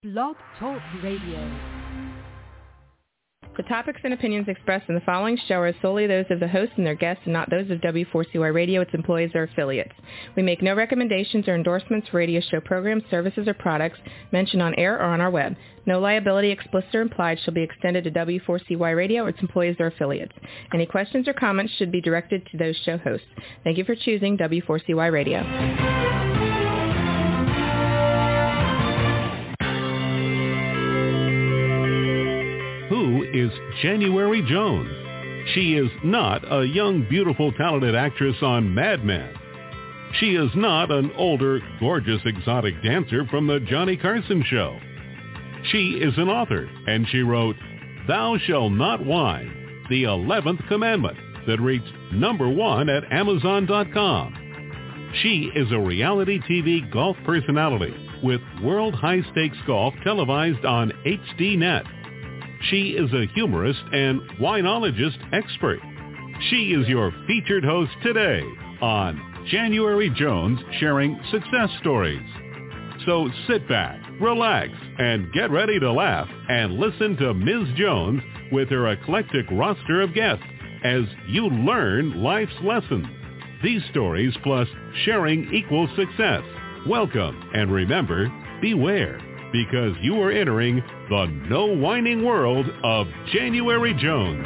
Blog Talk Radio. The topics and opinions expressed in the following show are solely those of the host and their guests and not those of W4CY Radio, its employees, or affiliates. We make no recommendations or endorsements for radio show programs, services, or products mentioned on air or on our web. No liability, explicit or implied, shall be extended to W4CY Radio or its employees or affiliates. Any questions or comments should be directed to those show hosts. Thank you for choosing W4CY Radio. Who is January Jones? She is not a young, beautiful, talented actress on Mad Men. She is not an older, gorgeous, exotic dancer from the Johnny Carson show. She is an author, and she wrote Thou Shalt Not Whine, the 11th Commandment, that reached #1 at Amazon.com. She is a reality TV golf personality with World High Stakes Golf televised on HDNet. She is a humorist and winologist expert. She is your featured host today on January Jones Sharing Success Stories. So sit back, relax, and get ready to laugh and listen to Ms. Jones with her eclectic roster of guests as you learn life's lessons. These stories plus sharing equals success. Welcome, and remember, beware, because you are entering the no whining world of January Jones.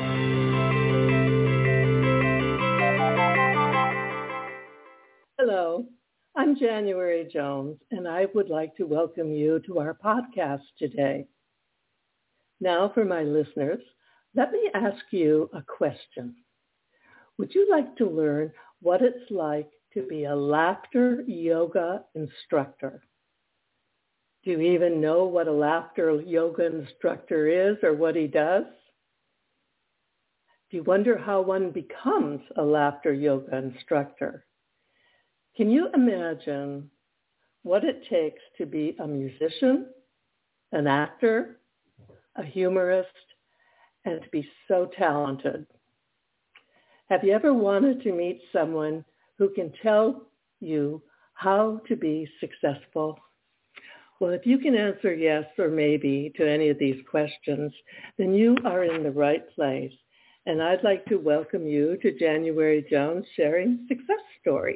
Hello, I'm January Jones, and I would like to welcome you to our podcast today. Now for my listeners, let me ask you a question. Would you like to learn what it's like to be a laughter yoga instructor? Do you even know what a laughter yoga instructor is or what he does? Do you wonder how one becomes a laughter yoga instructor? Can you imagine what it takes to be a musician, an actor, a humorist, and to be so talented? Have you ever wanted to meet someone who can tell you how to be successful? Well, if you can answer yes or maybe to any of these questions, then you are in the right place. And I'd like to welcome you to January Jones Sharing Success Stories.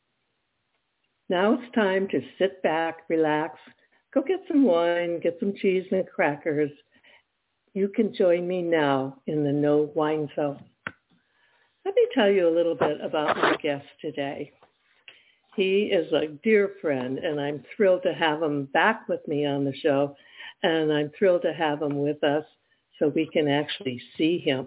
Now it's time to sit back, relax, go get some wine, get some cheese and crackers. You can join me now in the no wine zone. Let me tell you a little bit about my guest today. He is a dear friend, and I'm thrilled to have him back with me on the show, and I'm thrilled to have him with us so we can actually see him.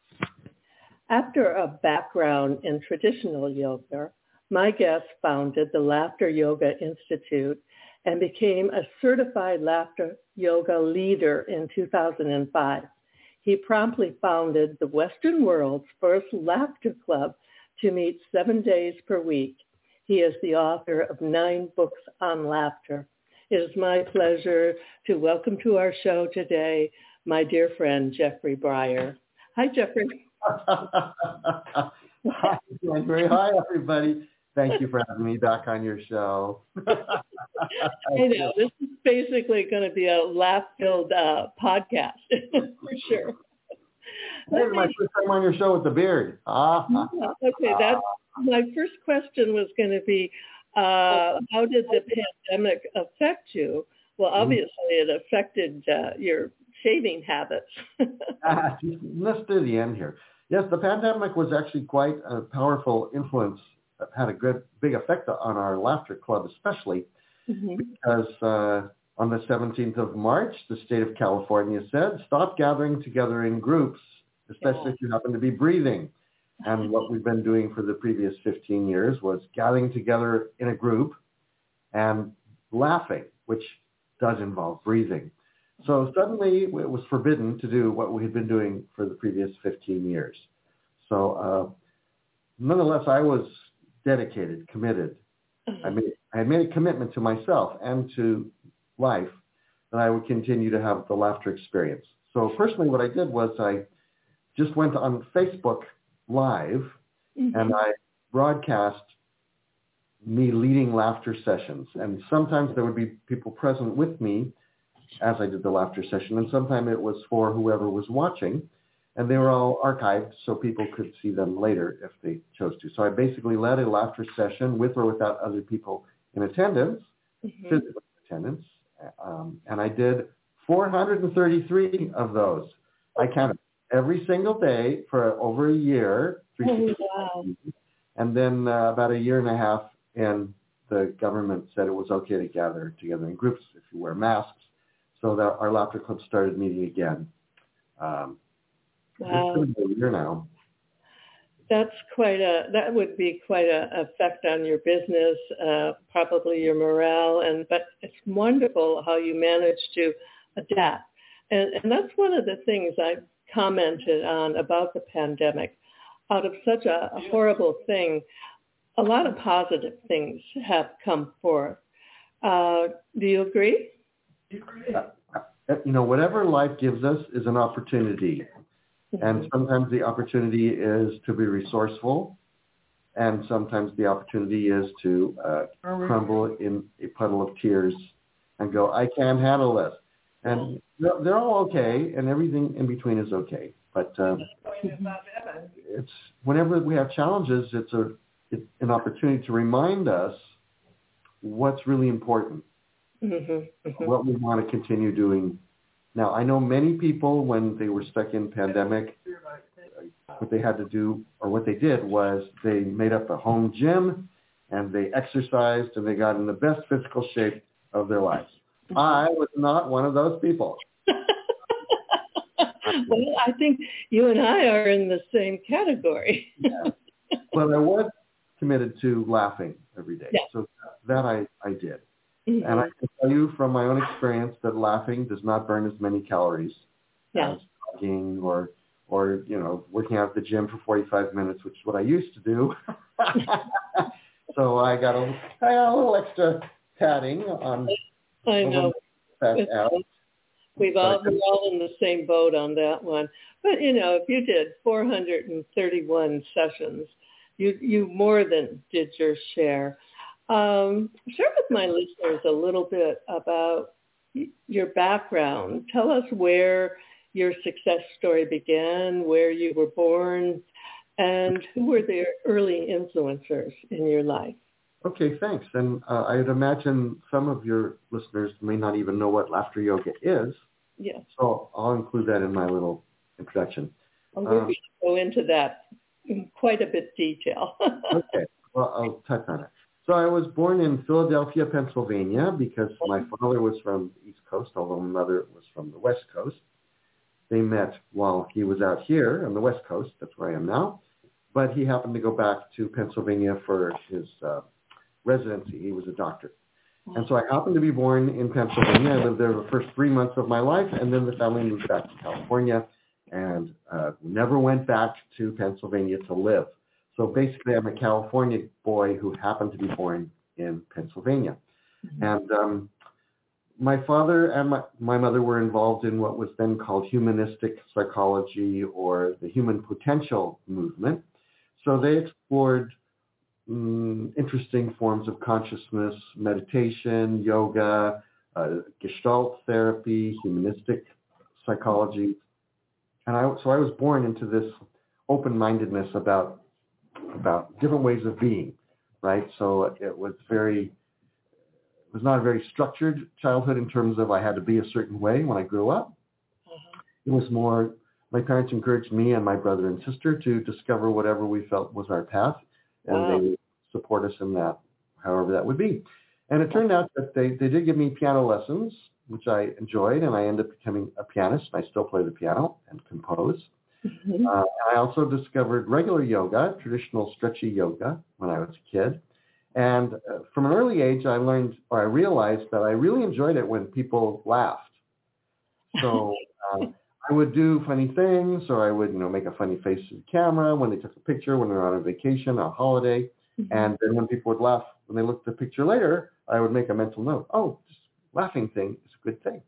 After a background in traditional yoga, my guest founded the Laughter Yoga Institute and became a certified laughter yoga leader in 2005. He promptly founded the Western world's first laughter club to meet 7 days per week. He is the author of 9 books on laughter. It is my pleasure to welcome to our show today my dear friend, Jeffrey Breyer. Hi, Jeffrey. Hi, January. Hi, everybody. Thank you for having me back on your show. I know. This is basically going to be a laugh-filled podcast, for sure. This is my first time on your show with the beard. Okay, that's my first question was going to be, how did the pandemic affect you? Well, obviously it affected your shaving habits. Let's do the end here. Yes, the pandemic was actually quite a powerful influence that had a good, big effect on our laughter club, especially because on the 17th of March, the state of California said, stop gathering together in groups, especially if you happen to be breathing. And what we've been doing for the previous 15 years was gathering together in a group and laughing, which does involve breathing. So suddenly it was forbidden to do what we had been doing for the previous 15 years. So nonetheless, I was dedicated, committed. I had made a commitment to myself and to life that I would continue to have the laughter experience. So personally, what I did was I just went on Facebook Live and I broadcast me leading laughter sessions. And sometimes there would be people present with me as I did the laughter session. And sometimes it was for whoever was watching. And they were all archived so people could see them later if they chose to. So I basically led a laughter session with or without other people in attendance, physical attendance. And I did 433 of those. I counted every single day for over a year. Wow. And then about a year and a half, and the government said it was okay to gather together in groups if you wear masks. So that our laughter club started meeting again. Wow. It's been a year now. That would be quite a effect on your business, probably your morale, but it's wonderful how you managed to adapt. And that's one of the things I commented on about the pandemic. Out of such a horrible thing, a lot of positive things have come forth. Do you agree? Whatever life gives us is an opportunity. And sometimes the opportunity is to be resourceful, and sometimes the opportunity is to crumble in a puddle of tears and go, I can't handle this. And they're all okay, and everything in between is okay. But it's whenever we have challenges, it's an opportunity to remind us what's really important, what we want to continue doing. Now, I know many people, when they were stuck in pandemic, what they had to do, or what they did, was they made up a home gym, and they exercised, and they got in the best physical shape of their lives. I was not one of those people. Well, I think you and I are in the same category. Yeah. But I was committed to laughing every day. Yeah. So that I did. And I can tell you from my own experience that laughing does not burn as many calories as jogging or working out at the gym for 45 minutes, which is what I used to do. So I got a little extra padding on. I know. We're all in the same boat on that one. But, if you did 431 sessions, you more than did your share. Share with my listeners a little bit about your background. Tell us where your success story began, where you were born, and who were the early influencers in your life. Okay, thanks. And I'd imagine some of your listeners may not even know what laughter yoga is. Yes. So I'll include that in my little introduction. We're going to go into that in quite a bit detail. Okay. Well, I'll touch on it. So I was born in Philadelphia, Pennsylvania, because my father was from the East Coast, although my mother was from the West Coast. They met while he was out here on the West Coast. That's where I am now. But he happened to go back to Pennsylvania for his residency. He was a doctor. And so I happened to be born in Pennsylvania. I lived there the first 3 months of my life, and then the family moved back to California and never went back to Pennsylvania to live. So basically, I'm a California boy who happened to be born in Pennsylvania. And my father and my mother were involved in what was then called humanistic psychology, or the human potential movement. So they explored interesting forms of consciousness, meditation, yoga, Gestalt therapy, humanistic psychology. And so I was born into this open-mindedness about different ways of being, right? So it was not a very structured childhood in terms of I had to be a certain way when I grew up. It was more, my parents encouraged me and my brother and sister to discover whatever we felt was our path, and they would support us in that, however that would be. And it turned out that they did give me piano lessons, which I enjoyed, and I ended up becoming a pianist. I still play the piano and compose. I also discovered regular yoga, traditional stretchy yoga, when I was a kid. And from an early age, I realized that I really enjoyed it when people laughed. So I would do funny things, or I would, make a funny face to the camera when they took a picture, when they were on a vacation, a holiday. And then when people would laugh, when they looked at the picture later, I would make a mental note. Oh, this laughing thing is a good thing.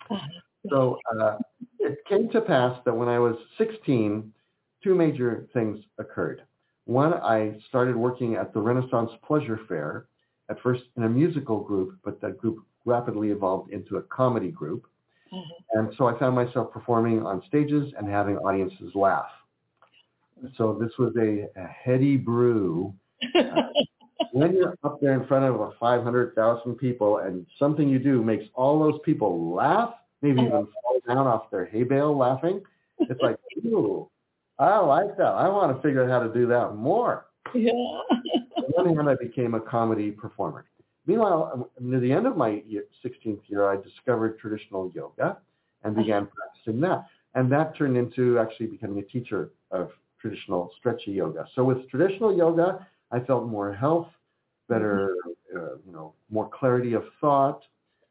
So it came to pass that when I was 16, two major things occurred. One, I started working at the Renaissance Pleasure Fair, at first in a musical group, but that group rapidly evolved into a comedy group. And so I found myself performing on stages and having audiences laugh. So this was a heady brew. When you're up there in front of 500,000 people and something you do makes all those people laugh, maybe even fall down off their hay bale laughing, it's like, ooh, I like that. I want to figure out how to do that more. Yeah. On one hand, I became a comedy performer. Meanwhile, near the end of my 16th year, I discovered traditional yoga and began practicing that. And that turned into actually becoming a teacher of traditional stretchy yoga. So with traditional yoga, I felt more health, better, more clarity of thought.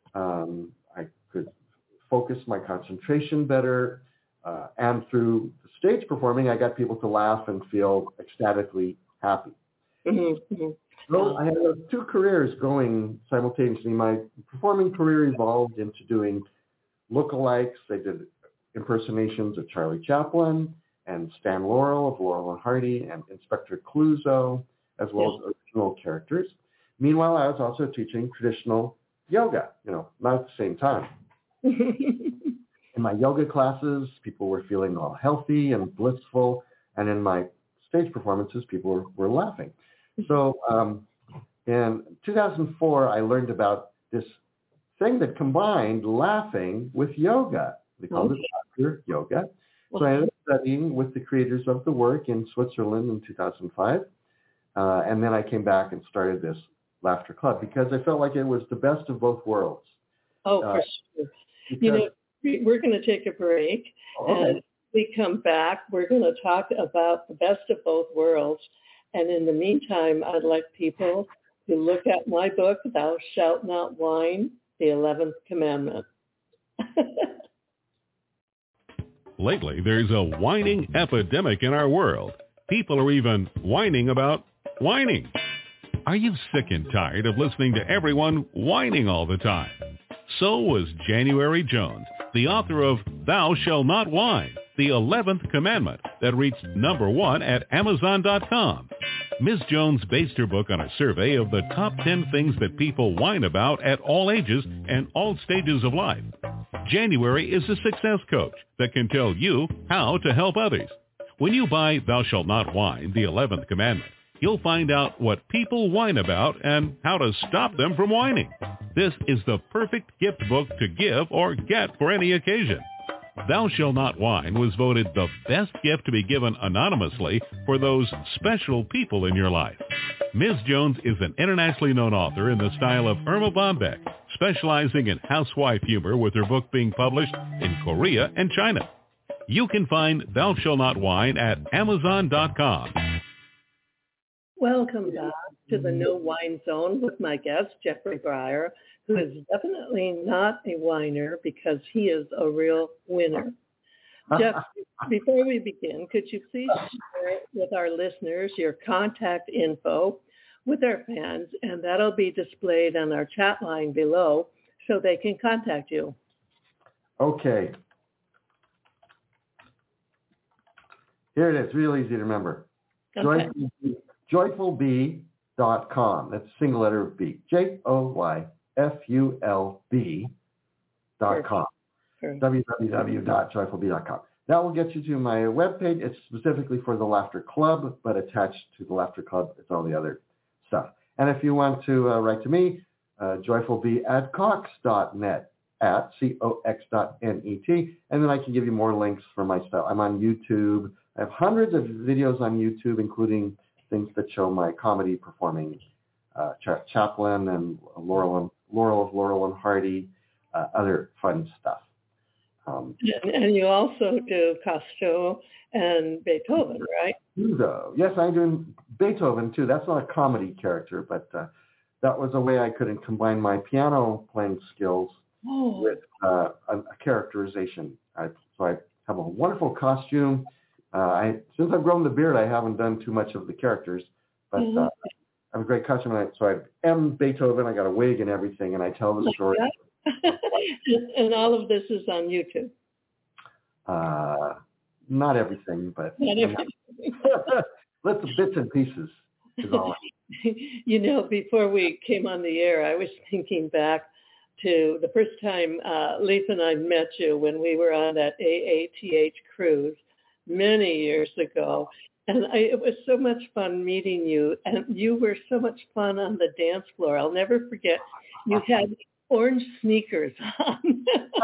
I could focus my concentration better. And through the stage performing, I got people to laugh and feel ecstatically happy. Mm-hmm. So I had two careers going simultaneously. My performing career evolved into doing lookalikes. I did impersonations of Charlie Chaplin and Stan Laurel of Laurel and Hardy and Inspector Clouseau, as well as original characters. Meanwhile, I was also teaching traditional yoga, not at the same time. In my yoga classes, people were feeling all healthy and blissful, and in my stage performances, people were laughing. So in 2004, I learned about this thing that combined laughing with yoga. They called it laughter yoga. So I ended up studying with the creators of the work in Switzerland in 2005. And then I came back and started this Laughter Club because I felt like it was the best of both worlds. Oh, for sure. We're going to take a break. And when we come back, we're going to talk about the best of both worlds. And in the meantime, I'd like people to look at my book, Thou Shalt Not Whine, the 11th Commandment. Lately, there's a whining epidemic in our world. People are even whining about whining. Are you sick and tired of listening to everyone whining all the time? So was January Jones, the author of Thou Shalt Not Whine, the 11th Commandment, that reached #1 at Amazon.com. Ms. Jones based her book on a survey of the top 10 things that people whine about at all ages and all stages of life. January is a success coach that can tell you how to help others. When you buy Thou Shalt Not Whine, the 11th Commandment, you'll find out what people whine about and how to stop them from whining. This is the perfect gift book to give or get for any occasion. Thou Shalt Not Whine was voted the best gift to be given anonymously for those special people in your life. Ms. Jones is an internationally known author in the style of Irma Bombeck, specializing in housewife humor, with her book being published in Korea and China. You can find Thou Shalt Not Whine at Amazon.com. Welcome back to the No Whine Zone with my guest, Jeffrey Breyer, who is definitely not a whiner because he is a real winner. Jeff, before we begin, could you please share with our listeners your contact info with our fans, and that'll be displayed on our chat line below so they can contact you. Okay. Here it is, real easy to remember. Okay. JoyfulBee.com. That's a single letter of B. JoyfulB.com. www.joyfulbee.com. That will get you to my webpage. It's specifically for the Laughter Club, but attached to the Laughter Club is all the other stuff. And if you want to write to me, joyfulbee@cox.net, at cox.net, and then I can give you more links for my stuff. I'm on YouTube. I have hundreds of videos on YouTube, including things that show my comedy performing, Chaplin and Laurel of Laurel and Hardy, other fun stuff. And you also do Costco and Beethoven, right? Yes, I'm doing Beethoven too. That's not a comedy character, but that was a way I could combine my piano playing skills with a characterization. So I have a wonderful costume. Since I've grown the beard, I haven't done too much of the characters, but I have a great costume. So I am Beethoven. I got a wig and everything, and I tell the story. And all of this is on YouTube. Not everything, but not everything. Lots of bits and pieces is all. Before we came on the air, I was thinking back to the first time Leif and I met you when we were on that AATH cruise many years ago. And it was so much fun meeting you. And you were so much fun on the dance floor. I'll never forget. You had orange sneakers on.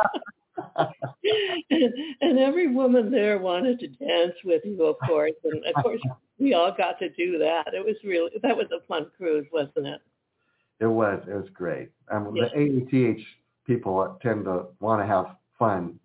and every woman there wanted to dance with you, of course. And, of course, we all got to do that. That was a fun cruise, wasn't it? It was great. The AATH people tend to want to have fun,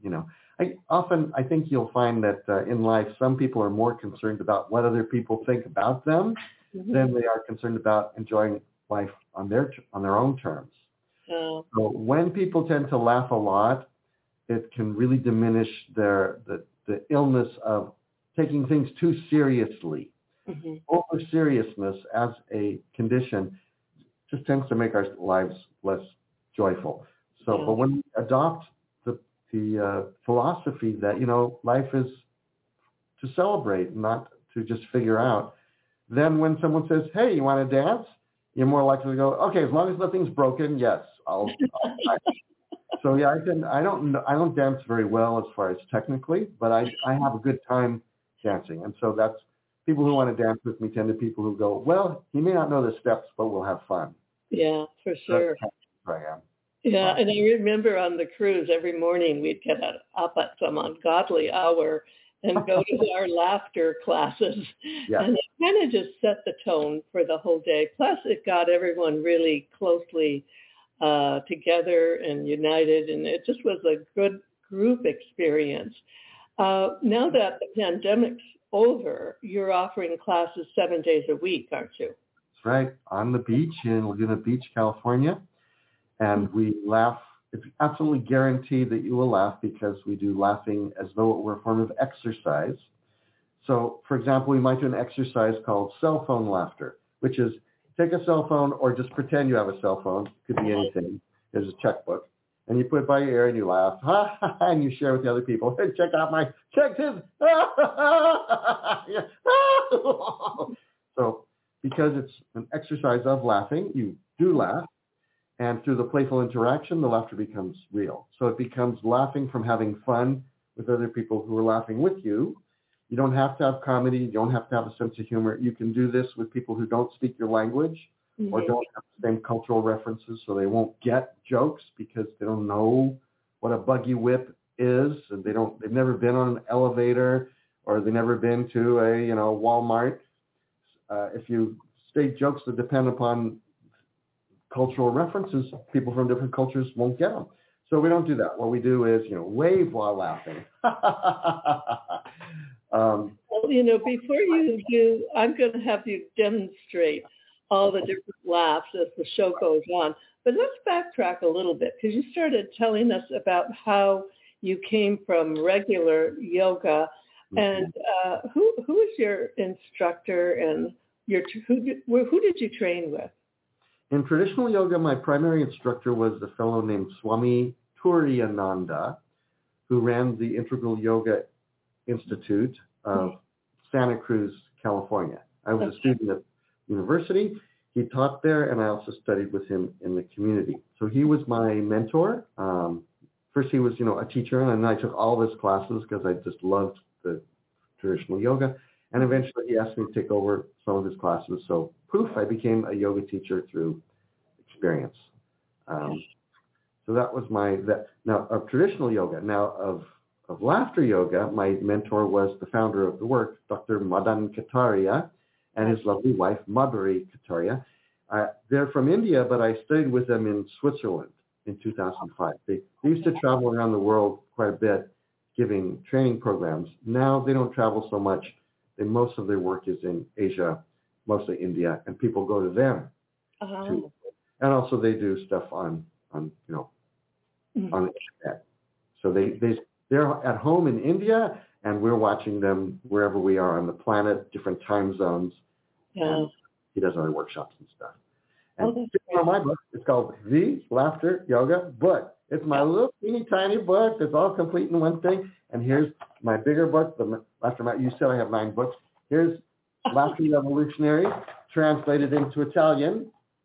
I think you'll find that in life, some people are more concerned about what other people think about them than they are concerned about enjoying life on their own terms. Oh. So when people tend to laugh a lot, it can really diminish the illness of taking things too seriously. Over seriousness as a condition just tends to make our lives less joyful. So, but when we adopt the philosophy that, life is to celebrate, not to just figure out, then when someone says, hey, you want to dance? You're more likely to go, okay, as long as nothing's broken, yes, I'll So yeah, I don't dance very well as far as technically, but I have a good time dancing. And so that's people who want to dance with me tend to people who go, well, he may not know the steps, but we'll have fun. Yeah, for sure. That's who I am. Yeah, and I remember on the cruise every morning we'd get up at some ungodly hour and go to our laughter classes. Yeah. And it kind of just set the tone for the whole day. Plus, it got everyone really closely together and united, and it just was a good group experience. Now that the pandemic's over, you're offering classes 7 days a week, aren't you? That's right, on the beach in Laguna Beach, California. And we laugh. It's absolutely guaranteed that you will laugh because we do laughing as though it were a form of exercise. So, for example, we might do an exercise called cell phone laughter, which is take a cell phone or just pretend you have a cell phone. It could be anything. There's a checkbook. And you put it by your ear and you laugh. And you share with the other people. Hey, check his. So because it's an exercise of laughing, you do laugh. And through the playful interaction, the laughter becomes real. So it becomes laughing from having fun with other people who are laughing with you. You don't have to have comedy. You don't have to have a sense of humor. You can do this with people who don't speak your language or don't have the same cultural references, so they won't get jokes because they don't know what a buggy whip is, and they've never been on an elevator or they've never been to a Walmart. If you state jokes that depend upon cultural references, people from different cultures won't get them. So we don't do that. What we do is, wave while laughing. Well, before you do, I'm going to have you demonstrate all the different laughs as the show goes on. But let's backtrack a little bit because you started telling us about how you came from regular yoga, and who is your instructor and who did you train with? In traditional yoga, my primary instructor was a fellow named Swami Turiyananda, who ran the Integral Yoga Institute of Santa Cruz, California. I was a student at university. He taught there, and I also studied with him in the community. So he was my mentor. First, he was, a teacher, and then I took all of his classes because I just loved the traditional yoga. And eventually, he asked me to take over some of his classes. So, poof, I became a yoga teacher through experience. So that was now of traditional yoga. Now of laughter yoga, my mentor was the founder of the work, Dr. Madan Kataria, and his lovely wife, Madhuri Kataria. They're from India, but I studied with them in Switzerland in 2005. They used to travel around the world quite a bit, giving training programs. Now they don't travel so much. Most of their work is in Asia, mostly India, and people go to them. Too. And also they do stuff on the internet. So they're at home in India, and we're watching them wherever we are on the planet, different time zones. Yeah. And he does other workshops and stuff. And my book, it's called The Laughter Yoga Book. It's my little teeny tiny book that's all complete in one thing. And here's my bigger book, the Laughter. You said I have 9 books. Here's Laughter Revolutionary, translated into Italian.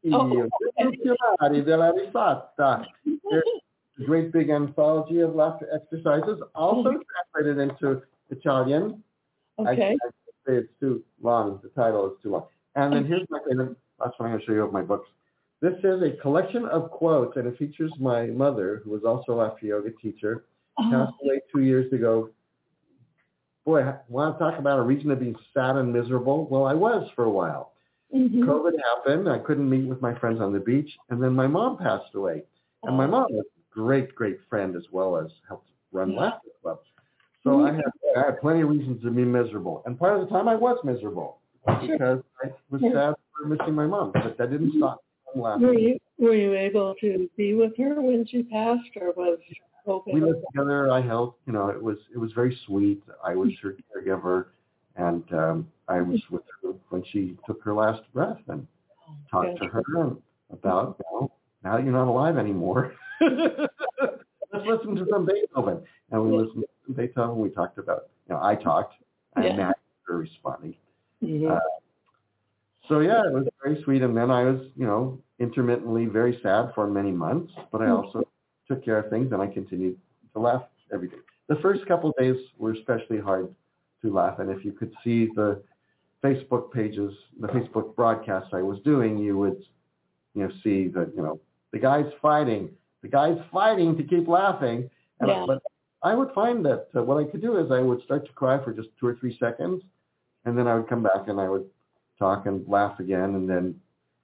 Io Dizionari della Risata. There's a great big anthology of laughter exercises, also translated into Italian. Okay. I say it's too long. The title is too long. And then here's my favorite. That's what I'm going to show you of my books. This is a collection of quotes, and it features my mother, who was also a laughter yoga teacher, passed away 2 years ago. Boy, I want to talk about a reason to be sad and miserable? Well, I was for a while. Mm-hmm. COVID happened. I couldn't meet with my friends on the beach, and then my mom passed away. And my mom was a great, great friend as well as helped run Laughter Club. So I had plenty of reasons to be miserable. And part of the time I was miserable because I was sad for missing my mom, but that didn't stop me from laughing. Were you able to be with her when she passed, or was COVID? We lived together. I helped. It was very sweet. I was her caregiver, and I was with her when she took her last breath and talked to her about, now you're not alive anymore. Let's listen to some Beethoven. And we listened to Beethoven. We talked about, I talked. I imagined her responding. Mm-hmm. So, it was very sweet. And then I was, intermittently very sad for many months, but I also took care of things, and I continued to laugh every day. The first couple of days were especially hard to laugh. And if you could see the Facebook pages, the Facebook broadcasts I was doing, you would, see that, the guy's fighting to keep laughing. But I would find that what I could do is I would start to cry for just 2 or 3 seconds, and then I would come back and I would talk and laugh again, and then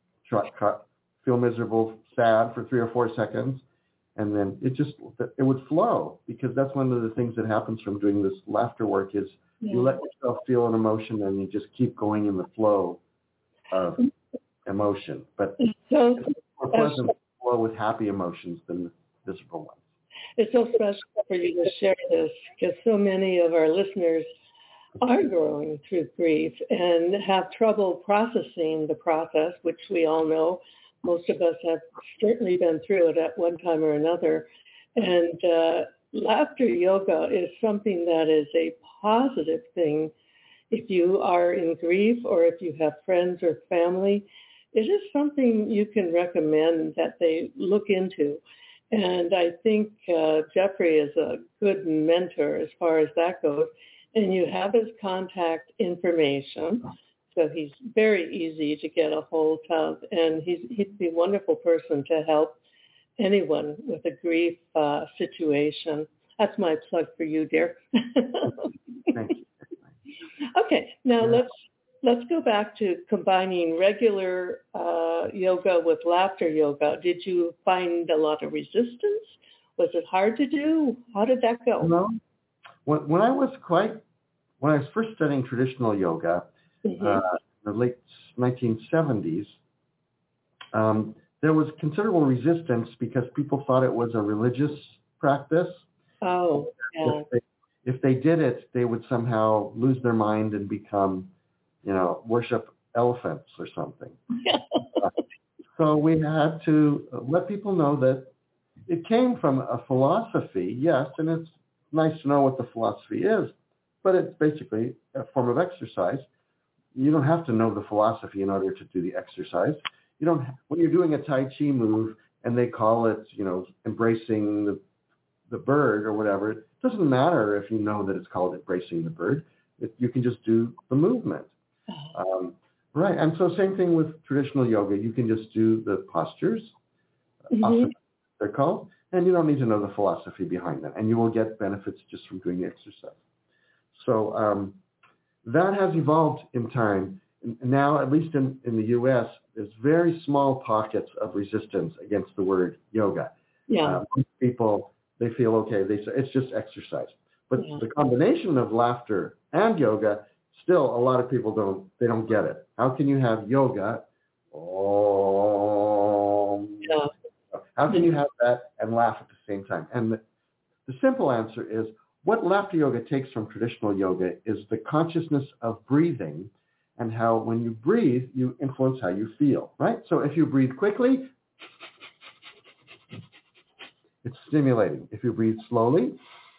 feel miserable, sad for 3 or 4 seconds, and then it would flow, because that's one of the things that happens from doing this laughter work is you let yourself feel an emotion and you just keep going in the flow of emotion. But it's more pleasant to flow with happy emotions than the miserable ones. It's so special for you to share this, because so many of our listeners are going through grief and have trouble processing the process, which we all know. Most of us have certainly been through it at one time or another. And laughter yoga is something that is a positive thing. If you are in grief or if you have friends or family, it is something you can recommend that they look into. And I think Jeffrey is a good mentor as far as that goes. And you have his contact information, so he's very easy to get a hold of. And he'd be a wonderful person to help anyone with a grief situation. That's my plug for you, dear. Thank you. Okay, now let's go back to combining regular yoga with laughter yoga. Did you find a lot of resistance? Was it hard to do? How did that go? No. When I was first studying traditional yoga, in the late 1970s, there was considerable resistance because people thought it was a religious practice. Oh, yeah. If they did it, they would somehow lose their mind and become, worship elephants or something. So we had to let people know that it came from a philosophy, yes, and it's nice to know what the philosophy is, but it's basically a form of exercise. You don't have to know the philosophy in order to do the exercise. When you're doing a Tai Chi move and they call it, embracing the bird or whatever, it doesn't matter if you know that it's called embracing the bird. You can just do the movement. Right. And so same thing with traditional yoga. You can just do the postures, asana, they're called, and you don't need to know the philosophy behind them. And you will get benefits just from doing the exercise. So that has evolved in time. Now, at least in the U.S., there's very small pockets of resistance against the word yoga. Yeah. People, they feel okay. They say it's just exercise. But the combination of laughter and yoga, still a lot of people don't get it. How can you have yoga? How can you have that and laugh at the same time? And the simple answer is, what laughter yoga takes from traditional yoga is the consciousness of breathing, and how when you breathe, you influence how you feel, right? So if you breathe quickly, it's stimulating. If you breathe slowly,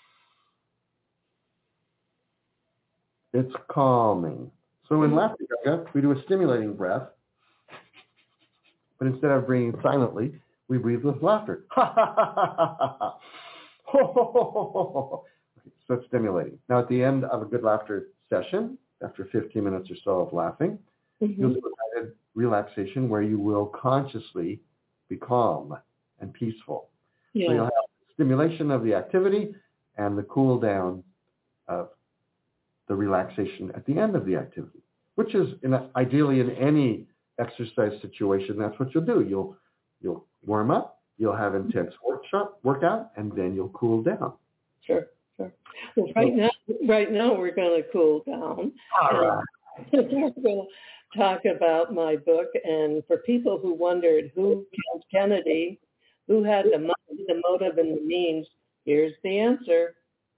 it's calming. So in laughter yoga, we do a stimulating breath, But instead of breathing silently, we breathe with laughter. Ha ha ha ha ha ha. Ho ho ho ho ho. So it's stimulating. Now, at the end of a good laughter session, after 15 minutes or so of laughing, you'll do a guided relaxation where you will consciously be calm and peaceful. Yeah. So you'll have stimulation of the activity and the cool down of the relaxation at the end of the activity, which is ideally in any exercise situation. That's what you'll do. You'll warm up, you'll have intense workout, and then you'll cool down. Sure. Well, right now we're going to cool down. All right. We're going to talk about my book, and for people who wondered who killed Kennedy, who had the money, the motive, and the means, here's the answer.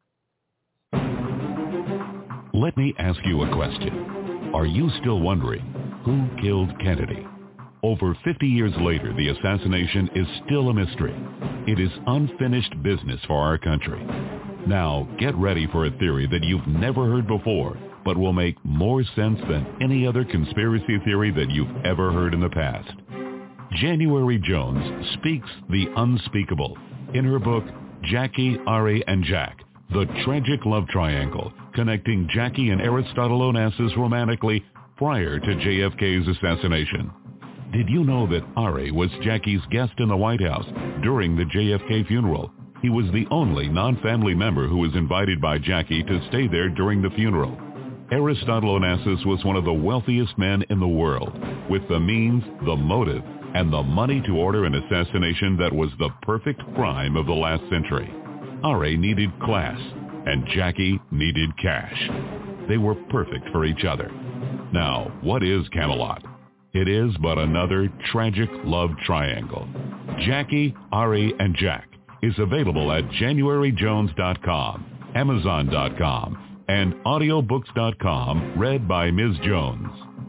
Let me ask you a question. Are you still wondering who killed Kennedy? Over 50 years later, the assassination is still a mystery. It is unfinished business for our country. Now, get ready for a theory that you've never heard before, but will make more sense than any other conspiracy theory that you've ever heard in the past. January Jones speaks the unspeakable in her book, Jackie, Ari, and Jack, the tragic love triangle connecting Jackie and Aristotle Onassis romantically prior to JFK's assassination. Did you know that Ari was Jackie's guest in the White House during the JFK funeral? He was the only non-family member who was invited by Jackie to stay there during the funeral. Aristotle Onassis was one of the wealthiest men in the world, with the means, the motive, and the money to order an assassination that was the perfect crime of the last century. Ari needed class, and Jackie needed cash. They were perfect for each other. Now, what is Camelot? It is but another tragic love triangle. Jackie, Ari, and Jack is available at JanuaryJones.com, Amazon.com, and audiobooks.com, read by Ms. Jones.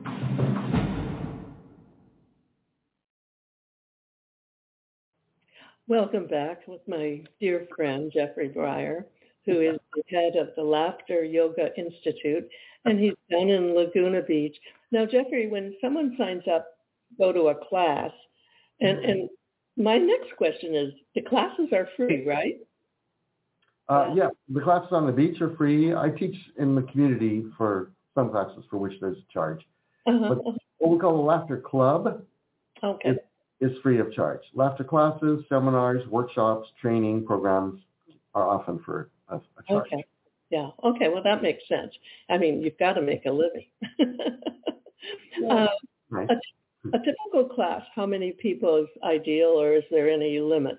Welcome back with my dear friend, Jeffrey Breyer, who is the head of the Laughter Yoga Institute, and he's down in Laguna Beach. Now, Jeffrey, when someone signs up, go to a class, and my next question is, the classes are free, right? Yeah, the classes on the beach are free. I teach in the community for some classes for which there's a charge. But what we call the Laughter Club is free of charge. Laughter classes, seminars, workshops, training programs are often for a charge. Okay. Yeah. Okay. Well, that makes sense. I mean, you've got to make a living. Right. A typical class, how many people is ideal, or is there any limit?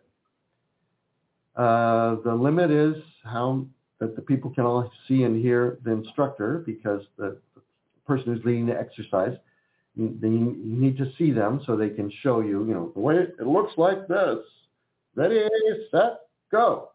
The limit is how that the people can all see and hear the instructor, because the person who's leading the exercise, you need to see them so they can show you, the way it looks like this. Ready, set, go.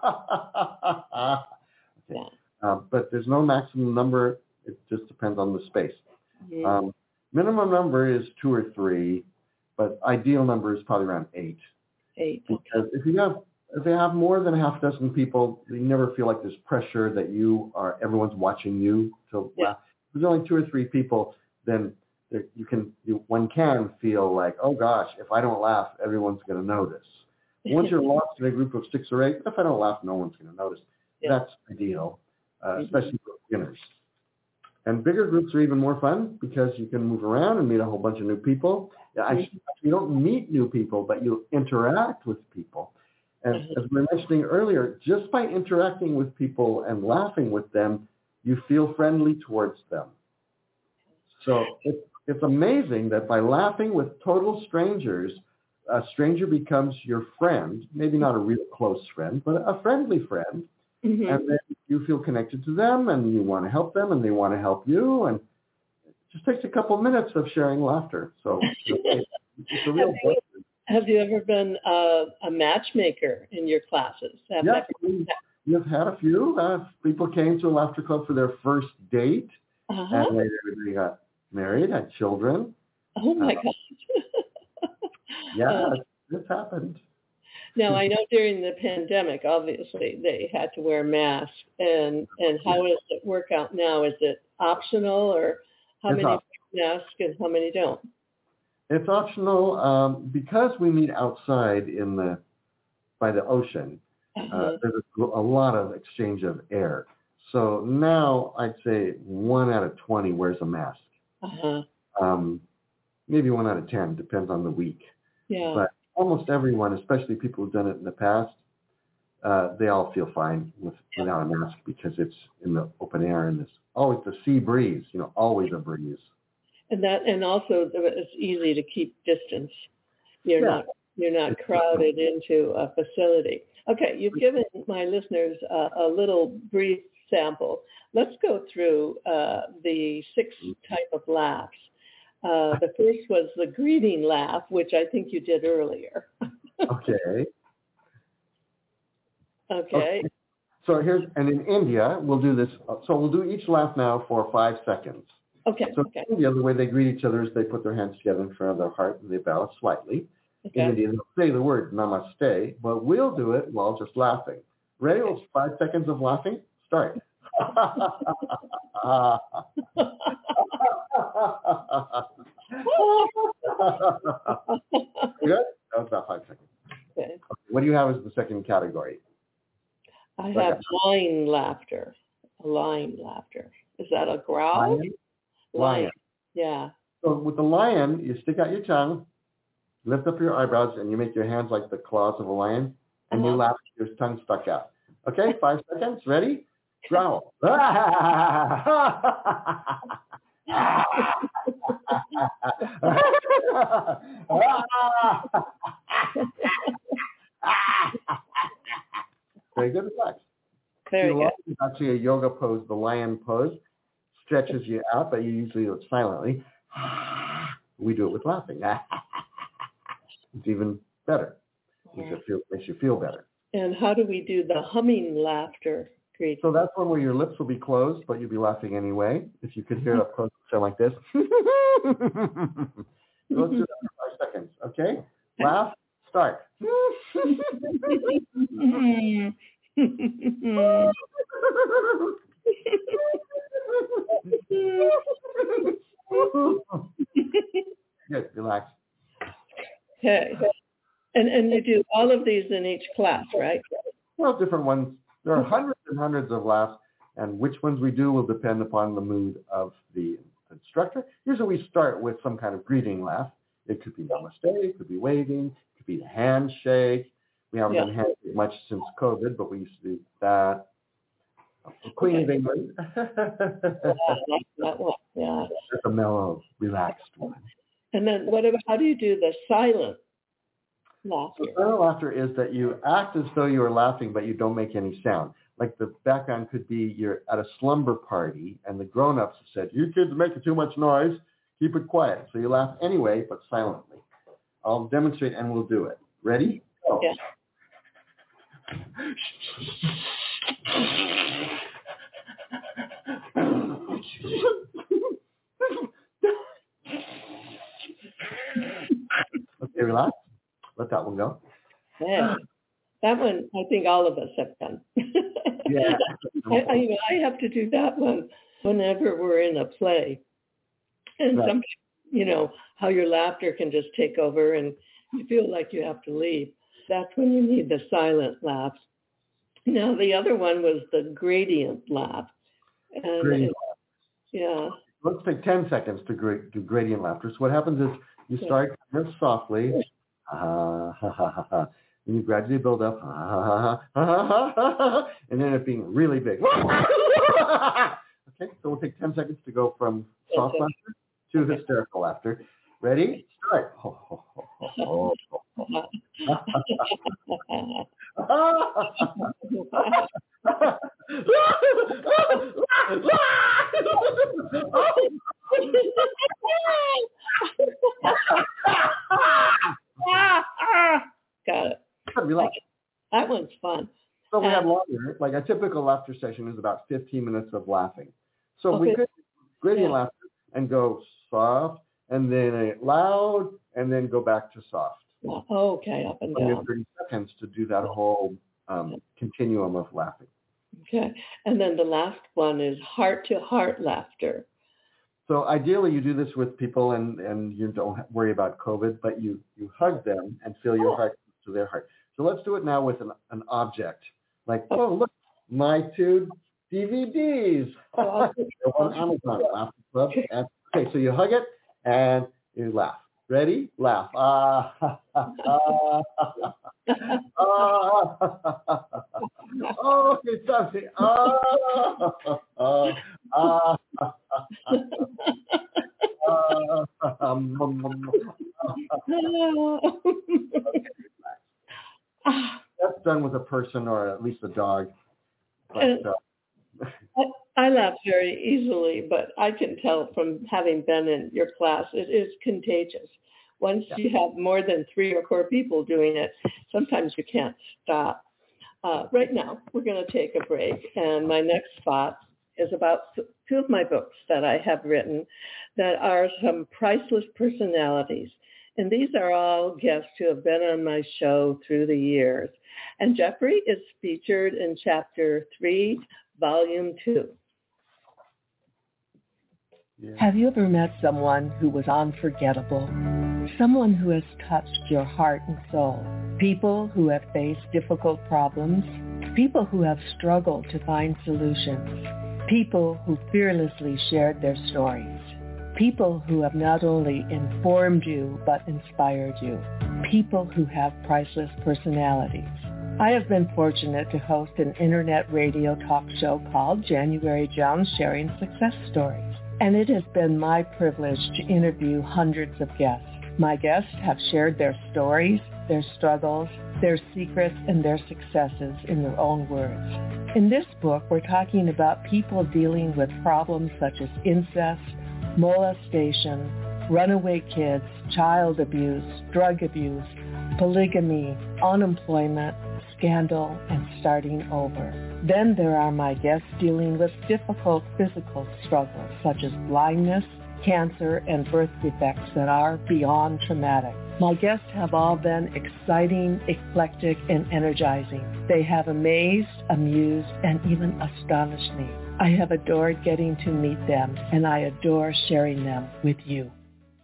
Okay. But there's no maximum number. It just depends on the space. Mm-hmm. Minimum number is 2 or 3, but ideal number is probably around 8. 8. Because if they have more than a half dozen people, you never feel like there's pressure that everyone's watching you. So if there's only 2 or 3 people, then one can feel like, oh gosh, if I don't laugh, everyone's going to notice. Once you're lost in a group of 6 or 8, if I don't laugh, no one's going to notice. Yeah. That's ideal, especially for beginners. And bigger groups are even more fun because you can move around and meet a whole bunch of new people. You don't meet new people, but you interact with people. And as we were mentioning earlier, just by interacting with people and laughing with them, you feel friendly towards them. So it's amazing that by laughing with total strangers, a stranger becomes your friend, maybe not a real close friend, but a friendly friend. Mm-hmm. And then you feel connected to them, and you want to help them, and they want to help you. And it just takes a couple of minutes of sharing laughter. So it's a real blessing. Have you ever been a matchmaker in your classes? Yes, we've had a few. People came to a laughter club for their first date, and they got married, had children. Oh, my gosh. Yeah, it's happened. Now, I know during the pandemic, obviously, they had to wear masks. And how does it work out now? Is it optional, or how many wear masks and how many don't? It's optional because we meet outside by the ocean. There's a lot of exchange of air. So now I'd say 1 out of 20 wears a mask. Maybe 1 out of 10, depends on the week. Yeah. But almost everyone, especially people who've done it in the past, they all feel fine without a mask because it's in the open air and it's always the sea breeze, always a breeze. And also it's easy to keep distance. You're not crowded into a facility. Okay, you've given my listeners a little brief sample. Let's go through the 6 type of laughs. The first was the greeting laugh, which I think you did earlier. Okay. Okay. So and in India, we'll do this. So we'll do each laugh now for 5 seconds. Okay. So in India, the way they greet each other is they put their hands together in front of their heart and they bow slightly. Okay. In India, they'll say the word namaste, but we'll do it while just laughing. Ready? 5 seconds of laughing. Start. Good? That was about 5 seconds. Okay. What do you have as the second category? I have line laughter. Line laughter. Is that a growl? Lion. Yeah. So with the lion, you stick out your tongue, lift up your eyebrows, and you make your hands like the claws of a lion, and you laugh with your tongue stuck out. Okay, 5 seconds. Ready? Growl. Very good, relax. Very good. It's actually a yoga pose, the lion pose. Stretches you out, but you usually do it silently. We do it with laughing. It's even better. Makes you feel better. And how do we do the humming laughter? Great. So that's one where your lips will be closed, but you'll be laughing anyway. If you could hear it up close, it sound like this. So let's do that for 5 seconds, okay? Laugh, start. Good, relax. Okay. And you do all of these in each class, right? Well, different ones. There are hundreds and hundreds of laughs, and which ones we do will depend upon the mood of the instructor. Usually we start with some kind of greeting laugh. It could be namaste, it could be waving, it could be the handshake. We haven't done handshake much since COVID, but we used to do that. Queen of England. That one, yeah. That's a mellow, relaxed one. And then how do you do the silent laughter? So silent laughter is that you act as though you are laughing, but you don't make any sound. Like the background could be you're at a slumber party, and the grown-ups have said, "You kids are making too much noise. Keep it quiet." So you laugh anyway, but silently. I'll demonstrate, and we'll do it. Ready? Go. Yeah. Okay, relax. Let that one go. Yeah. That one, I think all of us have done. Yeah. I have to do that one whenever we're in a play. And right. Sometimes, how your laughter can just take over and you feel like you have to leave. That's when you need the silent laughs. Now, the other one was the gradient laugh. And gradient laugh. Yeah. Let's take 10 seconds to do gradient laughter. So what happens is you start kind of softly, and you gradually build up, and then it being really big. Okay, so we'll take 10 seconds to go from soft laughter to hysterical laughter. Ready? Start. Got it. Relax. That one's fun. So we have longer, like a typical laughter session is about 15 minutes of laughing. So we could gradient laughter and go soft, and then loud, and then go back to soft. Okay, up and down. 30 seconds to do that whole continuum of laughing. Okay, and then the last one is heart-to-heart laughter. So ideally, you do this with people, and you don't worry about COVID, but you hug them and feel your heart to their heart. So let's do it now with an object. Like, oh, look, my 2 DVDs. On Amazon, Laughter Club. Okay, so you hug it and you laugh. Ready? Laugh. Oh, okay, something. That's done with a person or at least a dog. But, I laugh very easily, but I can tell from having been in your class, it is contagious. Once you have more than 3 or 4 people doing it, sometimes you can't stop. Right now, we're going to take a break, and my next spot is about 2 of my books that I have written that are some priceless personalities. And these are all guests who have been on my show through the years. And Jeffrey is featured in Chapter 3, Volume 2. Yeah. Have you ever met someone who was unforgettable? Someone who has touched your heart and soul? People who have faced difficult problems? People who have struggled to find solutions? People who fearlessly shared their stories? People who have not only informed you, but inspired you. People who have priceless personalities. I have been fortunate to host an internet radio talk show called January Jones Sharing Success Stories. And it has been my privilege to interview hundreds of guests. My guests have shared their stories, their struggles, their secrets, and their successes in their own words. In this book, we're talking about people dealing with problems such as incest, molestation, runaway kids, child abuse, drug abuse, polygamy, unemployment, scandal, and starting over. Then there are my guests dealing with difficult physical struggles such as blindness, cancer, and birth defects that are beyond traumatic. My guests have all been exciting, eclectic, and energizing. They have amazed, amused, and even astonished me. I have adored getting to meet them, and I adore sharing them with you.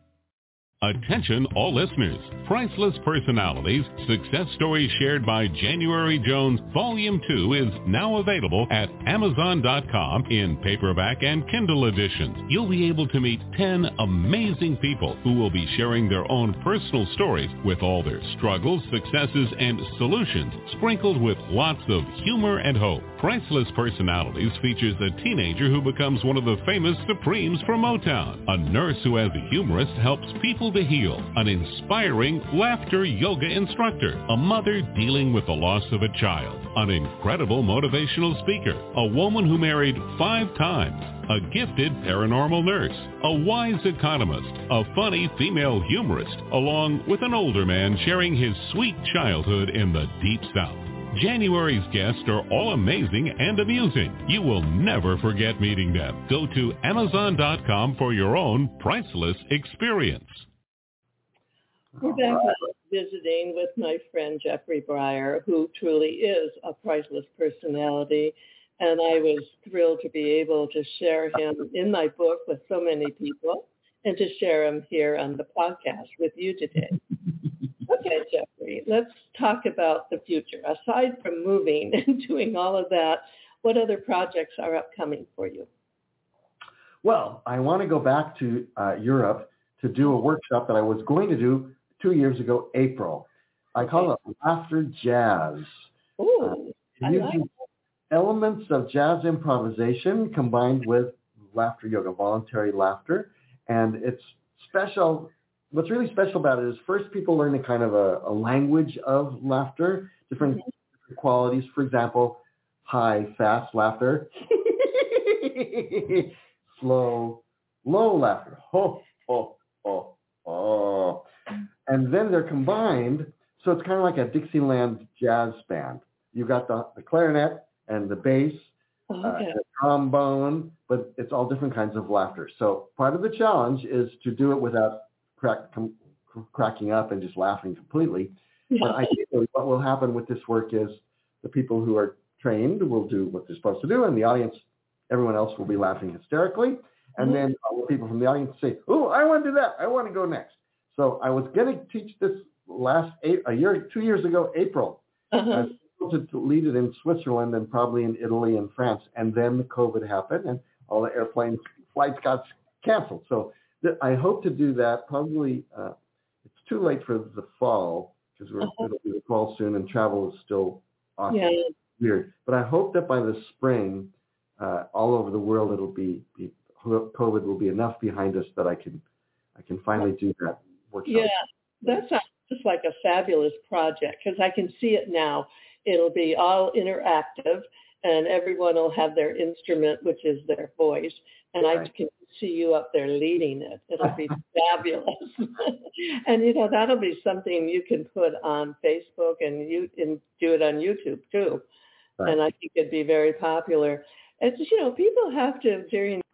Attention all listeners. Priceless Personalities, Success Stories Shared by January Jones, Volume 2 is now available at Amazon.com in paperback and Kindle editions. You'll be able to meet 10 amazing people who will be sharing their own personal stories with all their struggles, successes, and solutions, sprinkled with lots of humor and hope. Priceless Personalities features a teenager who becomes one of the famous Supremes for Motown, a nurse who as a humorist helps people to heal, an inspiring laughter yoga instructor, a mother dealing with the loss of a child, an incredible motivational speaker, a woman who married 5 times, a gifted paranormal nurse, a wise economist, a funny female humorist, along with an older man sharing his sweet childhood in the Deep South. January's guests are all amazing and amusing. You will never forget meeting them. Go to Amazon.com for your own priceless experience. We're back visiting with my friend Jeffrey Breyer, who truly is a priceless personality. And I was thrilled to be able to share him in my book with so many people and to share him here on the podcast with you today. Okay, Jeffrey, let's talk about the future. Aside from moving and doing all of that, what other projects are upcoming for you? Well, I want to go back to Europe to do a workshop that I was going to do 2 years ago, April. I call it Laughter Jazz. Ooh, using elements of jazz improvisation combined with laughter yoga, voluntary laughter. And it's special. What's really special about it is first people learn a kind of a language of laughter, different qualities. For example, high, fast laughter, slow, low laughter, ho, ho, ho, ho. And then they're combined, so it's kind of like a Dixieland jazz band. You've got the clarinet and the bass, the trombone, but it's all different kinds of laughter. So part of the challenge is to do it without cracking up and just laughing completely. Yeah. But ideally, what will happen with this work is the people who are trained will do what they're supposed to do, and the audience, everyone else will be laughing hysterically. And then all the people from the audience say, oh, I want to do that. I want to go next. So I was going to teach this 2 years ago, April. I was supposed to lead it in Switzerland and probably in Italy and France. And then the COVID happened and all the airplane flights got canceled. So I hope to do that probably. It's too late for the fall because it'll be the fall soon and travel is still awesome. Yeah. Weird. But I hope that by the spring, all over the world, it'll be COVID will be enough behind us that I can finally do that workshop. Yeah, that sounds just like a fabulous project because I can see it now. It'll be all interactive and everyone will have their instrument, which is their voice. And right. I can see you up there leading it. It'll be fabulous. And, that'll be something you can put on Facebook and do it on YouTube too. Right. And I think it'd be very popular. It's, people have to, during